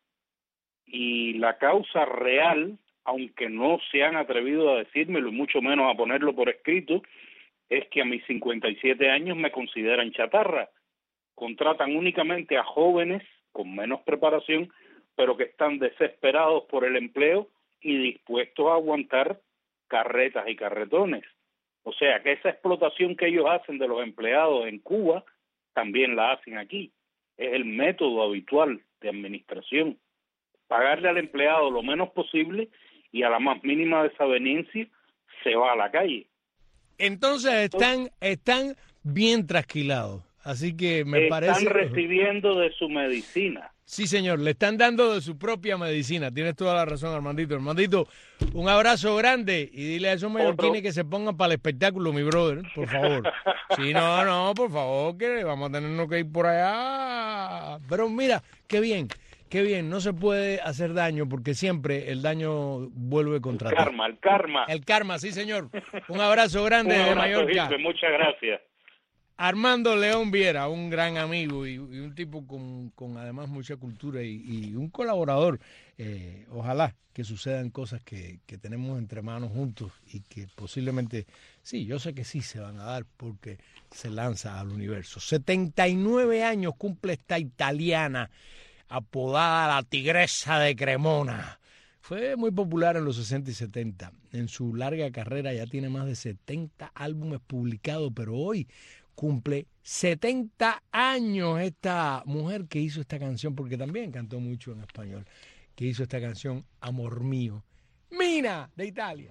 y la causa real, aunque no se han atrevido a decírmelo y mucho menos a ponerlo por escrito, es que a mis 57 años me consideran chatarra. Contratan únicamente a jóvenes con menos preparación, pero que están desesperados por el empleo y dispuestos a aguantar carretas y carretones. O sea que esa explotación que ellos hacen de los empleados en Cuba, también la hacen aquí. Es el método habitual de administración. Pagarle al empleado lo menos posible y a la más mínima desaveniencia se va a la calle. Entonces están bien trasquilados. Así que me parece... Están recibiendo de su medicina. Sí, señor, le están dando de su propia medicina. Tienes toda la razón, Armandito. Armandito, un abrazo grande y dile a esos mallorquines que se pongan para el espectáculo, mi brother, por favor. Sí, no, por favor, que vamos a tenernos que ir por allá. Pero mira, qué bien, no se puede hacer daño porque siempre el daño vuelve contra ti. El karma. El karma, sí, señor. Un abrazo grande de Mallorca. Muchas gracias. Armando León Viera, un gran amigo y un tipo con además mucha cultura y un colaborador. Ojalá que sucedan cosas que tenemos entre manos juntos y que posiblemente, sí, yo sé que sí se van a dar porque se lanza al universo. 79 años cumple esta italiana apodada la Tigresa de Cremona. Fue muy popular en los 60 y 70. En su larga carrera ya tiene más de 70 álbumes publicados, pero hoy cumple 70 años esta mujer que hizo esta canción, porque también cantó mucho en español, que hizo esta canción, Amor Mío. Mina, de Italia.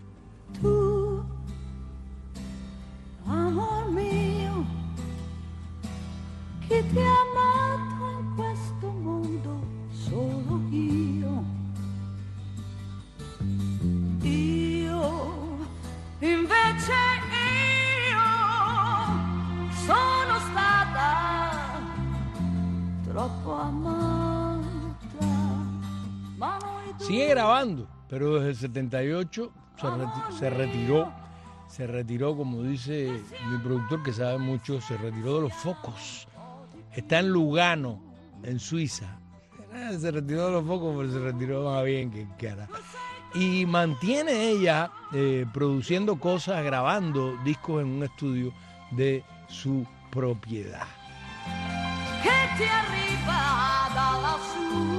Tu, amor mio, che ti ha amato in questo mondo solo io. Io, invece sono stata troppo amata. Sigue grabando, pero desde el 78 se retiró, como dice mi productor que sabe mucho, se retiró de los focos. Está en Lugano, en Suiza. Se retiró de los focos, pero se retiró más bien que hará. Y mantiene ella produciendo cosas, grabando discos en un estudio de su propiedad. Che ti arriva da lassù.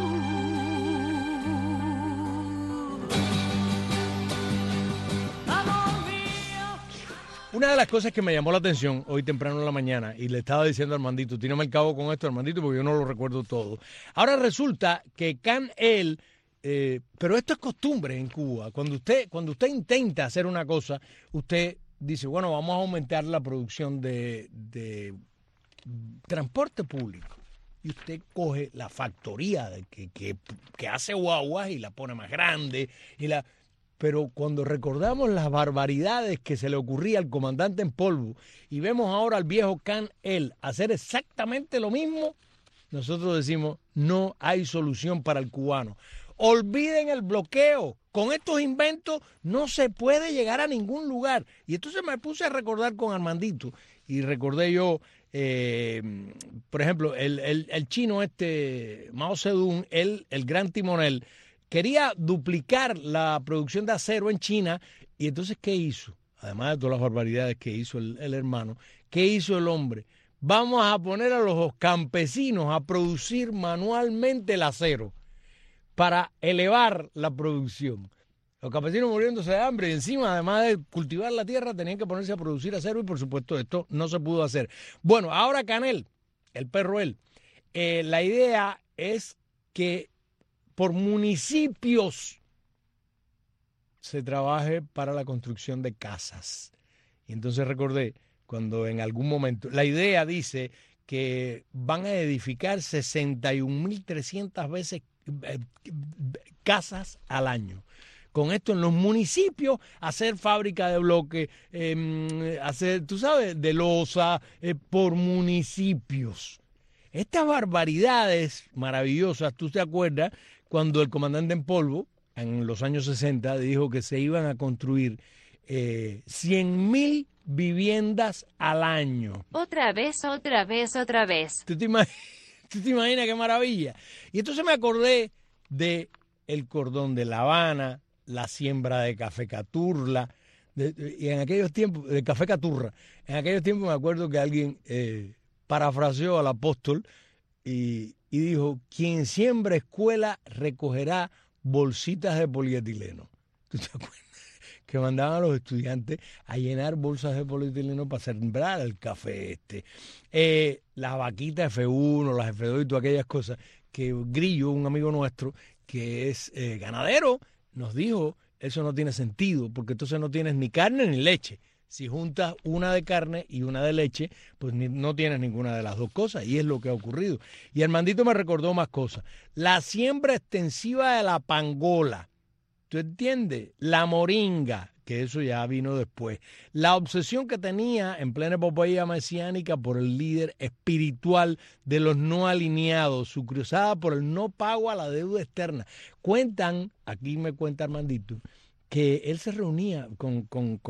Una de las cosas que me llamó la atención hoy temprano en la mañana, y le estaba diciendo a Armandito, tírame el cabo con esto, Armandito, porque yo no lo recuerdo todo. Ahora resulta que Can El, pero esto es costumbre en Cuba. Cuando usted intenta hacer una cosa, usted dice, bueno, vamos a aumentar la producción de transporte público. Y usted coge la factoría que hace guaguas y la pone más grande. Pero cuando recordamos las barbaridades que se le ocurría al comandante en polvo y vemos ahora al viejo Can El hacer exactamente lo mismo, nosotros decimos, no hay solución para el cubano. Olviden el bloqueo. Con estos inventos no se puede llegar a ningún lugar. Y entonces me puse a recordar con Armandito y recordé yo, por ejemplo, el chino Mao Zedong, el gran timonel, quería duplicar la producción de acero en China, y entonces, ¿qué hizo? Además de todas las barbaridades que hizo el hermano, ¿qué hizo el hombre? Vamos a poner a los campesinos a producir manualmente el acero para elevar la producción. Los campesinos muriéndose de hambre y encima, además de cultivar la tierra, tenían que ponerse a producir acero y por supuesto esto no se pudo hacer. Bueno, ahora Canel, el perro él, la idea es que por municipios se trabaje para la construcción de casas. Y entonces recordé cuando en algún momento, la idea dice que van a edificar 61.300 veces casas al año. Con esto en los municipios, hacer fábrica de bloque, hacer, tú sabes, de losa, por municipios. Estas barbaridades maravillosas, ¿tú te acuerdas cuando el comandante en polvo, en los años 60, dijo que se iban a construir 100.000 viviendas al año? Otra vez. ¿Tú te imaginas qué maravilla? Y entonces me acordé de el cordón de La Habana, la siembra de café caturla, y en aquellos tiempos, de café caturra, en aquellos tiempos me acuerdo que alguien parafraseó al apóstol y dijo, quien siembra escuela recogerá bolsitas de polietileno. ¿Tú te acuerdas? Que mandaban a los estudiantes a llenar bolsas de polietileno para sembrar el café las vaquitas F1, las F2 y todas aquellas cosas que Grillo, un amigo nuestro que es ganadero, nos dijo, eso no tiene sentido, porque entonces no tienes ni carne ni leche. Si juntas una de carne y una de leche, pues no tienes ninguna de las dos cosas, y es lo que ha ocurrido. Y Armandito me recordó más cosas. La siembra extensiva de la pangola, ¿tú entiendes? La moringa, que eso ya vino después. La obsesión que tenía en plena epopeya mesiánica por el líder espiritual de los no alineados, su cruzada por el no pago a la deuda externa. Cuentan, aquí me cuenta Armandito, que él se reunía con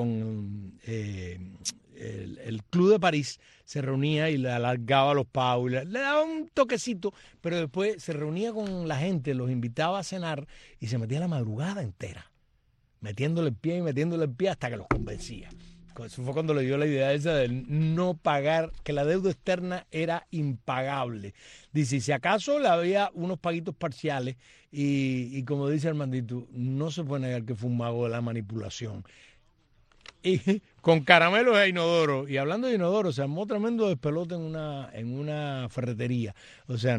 el Club de París, se reunía y le alargaba los pagos, le daba un toquecito, pero después se reunía con la gente, los invitaba a cenar y se metía la madrugada entera, metiéndole el pie hasta que los convencía. Eso fue cuando le dio la idea esa de no pagar, que la deuda externa era impagable. Dice, si acaso le había unos paguitos parciales y como dice Armandito, no se puede negar que fue un mago de la manipulación. Y con caramelos de inodoro. Y hablando de inodoro, se armó tremendo despelote en una ferretería. O sea,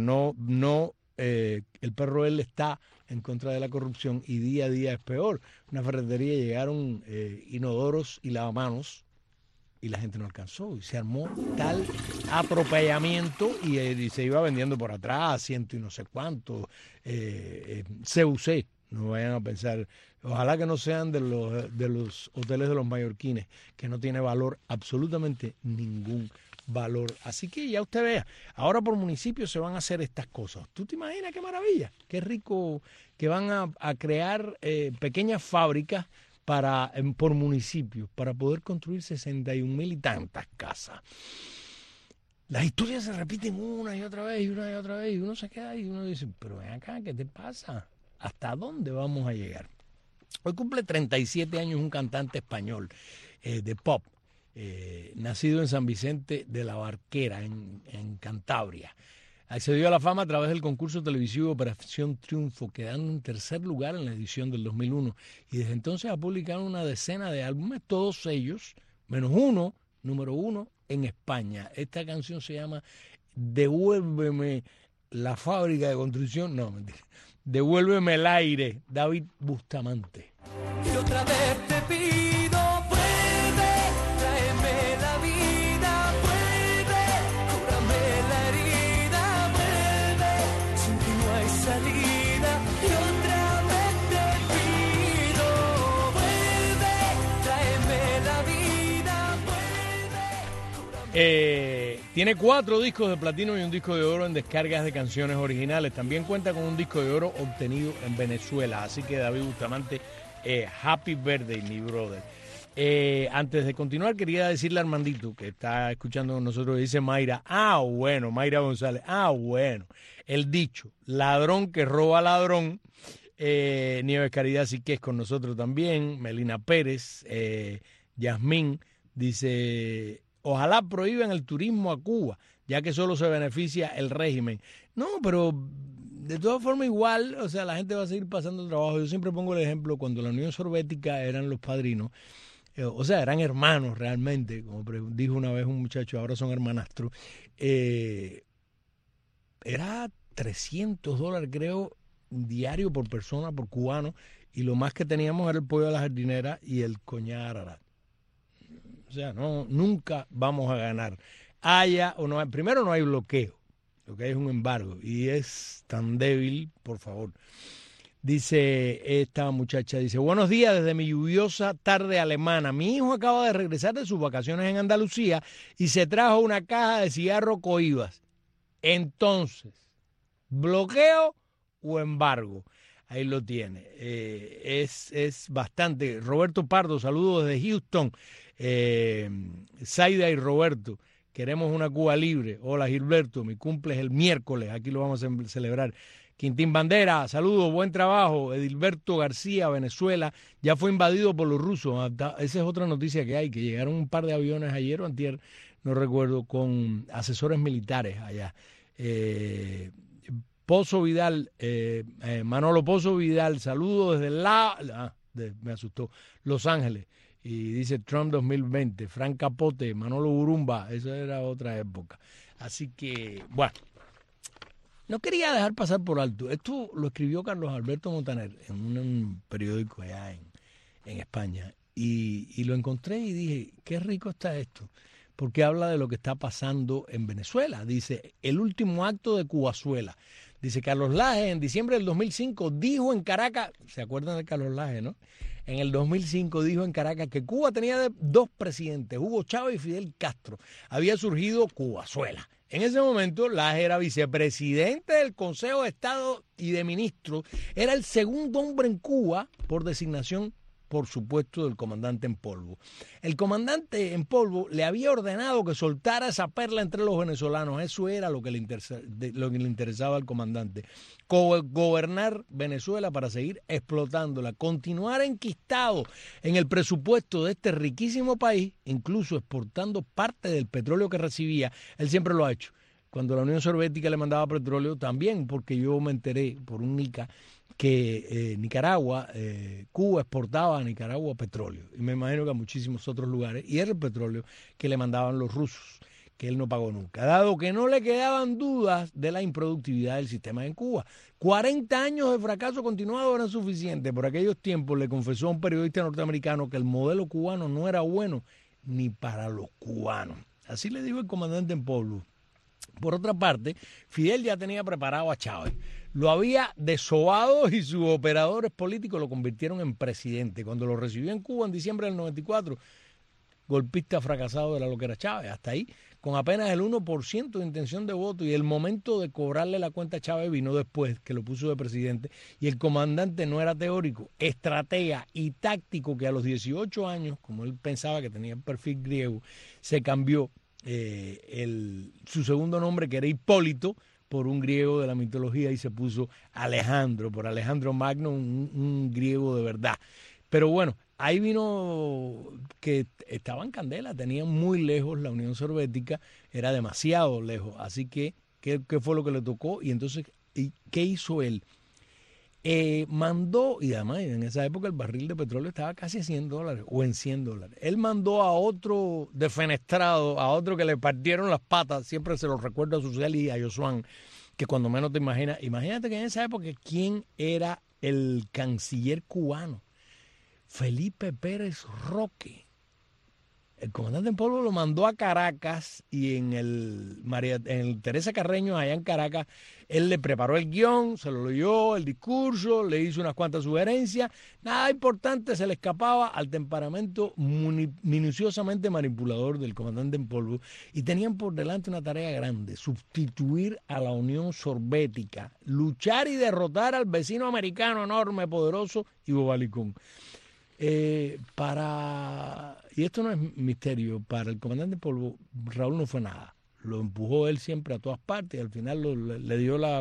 el perro él está en contra de la corrupción y día a día es peor. Una ferretería llegaron inodoros y lavamanos y la gente no alcanzó y se armó tal atropellamiento y se iba vendiendo por atrás, ciento y no sé cuánto, CUC, no vayan a pensar, ojalá que no sean de los hoteles de los mallorquines, que no tiene valor, absolutamente ningún valor. Así que ya usted vea, ahora por municipio se van a hacer estas cosas. ¿Tú te imaginas qué maravilla? Qué rico que van a crear pequeñas fábricas por municipios para poder construir 61.000 y tantas casas. Las historias se repiten una y otra vez y uno se queda ahí y uno dice, pero ven acá, ¿qué te pasa? ¿Hasta dónde vamos a llegar? Hoy cumple 37 años un cantante español de pop, nacido en San Vicente de la Barquera, en Cantabria. Accedió a la fama a través del concurso televisivo Operación Triunfo, quedando en tercer lugar en la edición del 2001. Y desde entonces ha publicado una decena de álbumes, todos ellos, menos uno, número 1 en España. Esta canción se llama Devuélveme la fábrica de construcción. No, mentira. Devuélveme el aire, David Bustamante. Y otra vez te pido, vuelve, tráeme la vida, vuelve, cúrame la herida, vuelve, sin ti no hay salida. Y otra vez te pido, vuelve, tráeme la vida, vuelve. Tiene 4 discos de platino y un disco de oro en descargas de canciones originales. También cuenta con un disco de oro obtenido en Venezuela. Así que David Bustamante, happy birthday, mi brother. Antes de continuar, quería decirle a Armandito, que está escuchando con nosotros, dice Mayra, bueno, Mayra González, bueno, el dicho, ladrón que roba ladrón. Nieves Caridad sí que es con nosotros también, Melina Pérez, Yasmín, dice, ojalá prohíban el turismo a Cuba, ya que solo se beneficia el régimen. No, pero de todas formas igual, o sea, la gente va a seguir pasando el trabajo. Yo siempre pongo el ejemplo cuando la Unión Soviética eran los padrinos, o sea, eran hermanos realmente, como dijo una vez un muchacho, ahora son hermanastros. Era $300, creo, diario por persona, por cubano, y lo más que teníamos era el pollo de la jardinera y el coñac ararat. O sea, no, nunca vamos a ganar. Haya o no hay, primero no hay bloqueo, lo que hay es un embargo, y es tan débil, por favor. Dice esta muchacha, dice, buenos días desde mi lluviosa tarde alemana. Mi hijo acaba de regresar de sus vacaciones en Andalucía y se trajo una caja de cigarro Cohibas. Entonces, ¿bloqueo o embargo? Ahí lo tiene. Es bastante. Roberto Pardo, saludos desde Houston. Zaida y Roberto, queremos una Cuba libre. Hola Gilberto, mi cumple es el miércoles, aquí lo vamos a celebrar. Quintín Bandera, saludos, buen trabajo. Edilberto García, Venezuela, ya fue invadido por los rusos. Esa es otra noticia que hay, que llegaron un par de aviones ayer o antier, no recuerdo, con asesores militares allá. Pozo Vidal, Manolo Pozo Vidal, saludos desde me asustó, Los Ángeles. Y dice Trump 2020, Frank Capote, Manolo Burumba, esa era otra época. Así que, bueno. No quería dejar pasar por alto. Esto lo escribió Carlos Alberto Montaner en un periódico allá en España. Y lo encontré y dije, qué rico está esto. Porque habla de lo que está pasando en Venezuela. Dice, el último acto de Cubazuela. Dice, Carlos Laje en diciembre del 2005 dijo en Caracas, ¿se acuerdan de Carlos Laje, no? En el 2005 dijo en Caracas que Cuba tenía dos presidentes, Hugo Chávez y Fidel Castro. Había surgido Cubazuela. En ese momento, Laje era vicepresidente del Consejo de Estado y de Ministros. Era el segundo hombre en Cuba por designación, por supuesto, del comandante en polvo. El comandante en polvo le había ordenado que soltara esa perla entre los venezolanos. Eso era lo que le interesaba al comandante. Gobernar Venezuela para seguir explotándola, continuar enquistado en el presupuesto de este riquísimo país, incluso exportando parte del petróleo que recibía. Él siempre lo ha hecho. Cuando la Unión Soviética le mandaba petróleo, también, porque yo me enteré por un Nica que Cuba exportaba a Nicaragua petróleo, y me imagino que a muchísimos otros lugares, y era el petróleo que le mandaban los rusos, que él no pagó nunca, dado que no le quedaban dudas de la improductividad del sistema en Cuba. 40 años de fracaso continuado eran suficientes. Por aquellos tiempos le confesó a un periodista norteamericano que el modelo cubano no era bueno ni para los cubanos. Así le dijo el comandante en polvo. Por otra parte, Fidel ya tenía preparado a Chávez. Lo había desobado y sus operadores políticos lo convirtieron en presidente. Cuando lo recibió en Cuba en diciembre del 94, golpista fracasado era lo que era Chávez. Hasta ahí, con apenas el 1% de intención de voto, y el momento de cobrarle la cuenta a Chávez vino después, que lo puso de presidente, y el comandante no era teórico, estratega y táctico, que a los 18 años, como él pensaba que tenía el perfil griego, se cambió su segundo nombre, que era Hipólito, por un griego de la mitología, y se puso Alejandro, por Alejandro Magno, un griego de verdad. Pero bueno, ahí vino que estaba en candela, tenían muy lejos la Unión Soviética, era demasiado lejos. Así que, ¿qué fue lo que le tocó? Y entonces, ¿qué hizo él? Mandó, y además en esa época el barril de petróleo estaba casi a $100 o en $100. Él mandó a otro defenestrado, a otro que le partieron las patas, siempre se lo recuerdo a Susel y a Josuán, que cuando menos te imaginas, imagínate que en esa época, ¿quién era el canciller cubano? Felipe Pérez Roque. El comandante en polvo lo mandó a Caracas, y en el Teresa Carreño, allá en Caracas, él le preparó el guión, se lo leyó, el discurso, le hizo unas cuantas sugerencias. Nada importante se le escapaba al temperamento minuciosamente manipulador del comandante en polvo, y tenían por delante una tarea grande: sustituir a la Unión Soviética, luchar y derrotar al vecino americano enorme, poderoso y bobalicón. y esto no es misterio, para el comandante Polvo, Raúl no fue nada. Lo empujó él siempre a todas partes y al final le dio la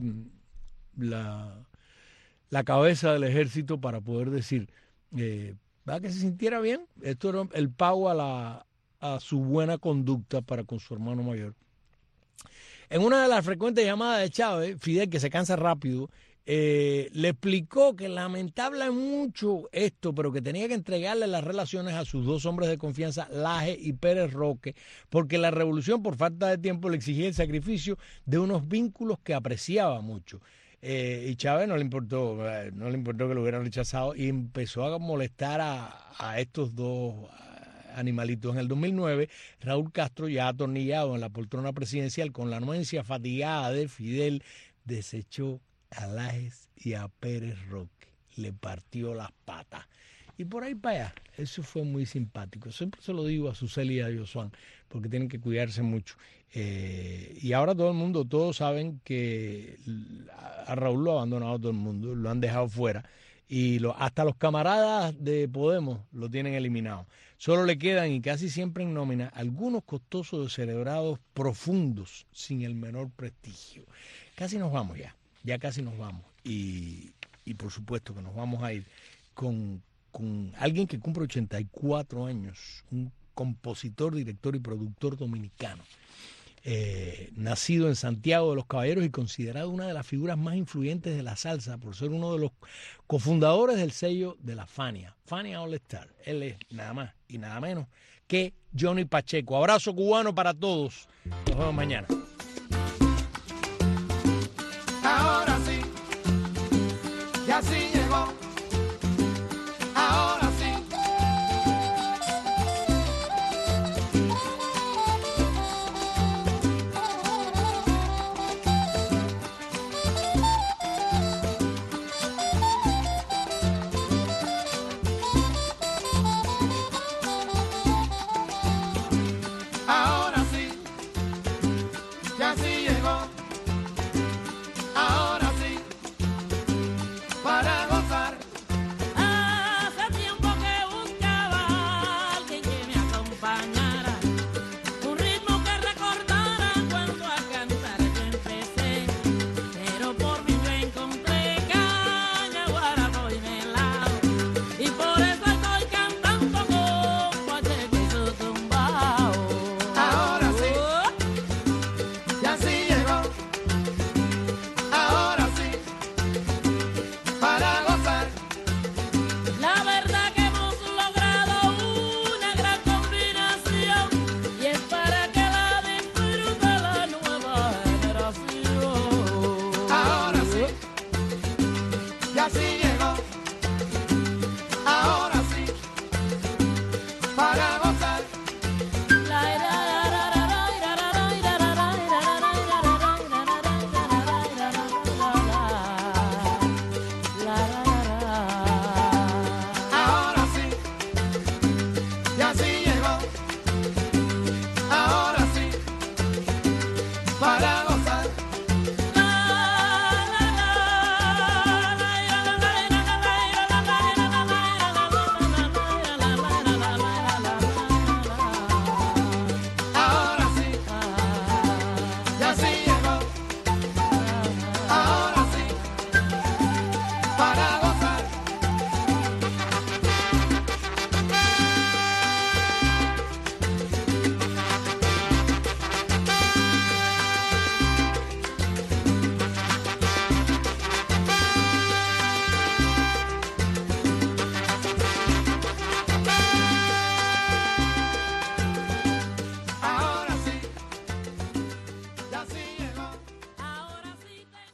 cabeza del ejército para poder decir, para que se sintiera bien. Esto era el pago a su buena conducta para con su hermano mayor. En una de las frecuentes llamadas de Chávez, Fidel, que se cansa rápido, le explicó que lamentable mucho esto, pero que tenía que entregarle las relaciones a sus dos hombres de confianza, Laje y Pérez Roque, porque la revolución, por falta de tiempo, le exigía el sacrificio de unos vínculos que apreciaba mucho. Y Chávez no le importó que lo hubieran rechazado y empezó a molestar a estos dos animalitos. En el 2009, Raúl Castro, ya atornillado en la poltrona presidencial con la anuencia fatigada de Fidel, desechó a Lajes y a Pérez Roque, le partió las patas. Y por ahí para allá, eso fue muy simpático. Siempre se lo digo a Suseli y a Josuán, porque tienen que cuidarse mucho. Y ahora todos saben que a Raúl lo ha abandonado todo el mundo, lo han dejado fuera. Y hasta los camaradas de Podemos lo tienen eliminado. Solo le quedan, y casi siempre en nómina, algunos costosos descerebrados profundos, sin el menor prestigio. Casi nos vamos ya casi nos vamos. Y por supuesto que nos vamos a ir con alguien que cumple 84 años, un compositor, director y productor dominicano. Nacido en Santiago de los Caballeros y considerado una de las figuras más influyentes de la salsa por ser uno de los cofundadores del sello de la Fania All Star. Él es nada más y nada menos que Johnny Pacheco. Abrazo cubano para todos. Nos vemos mañana. Ahora sí, ya sí.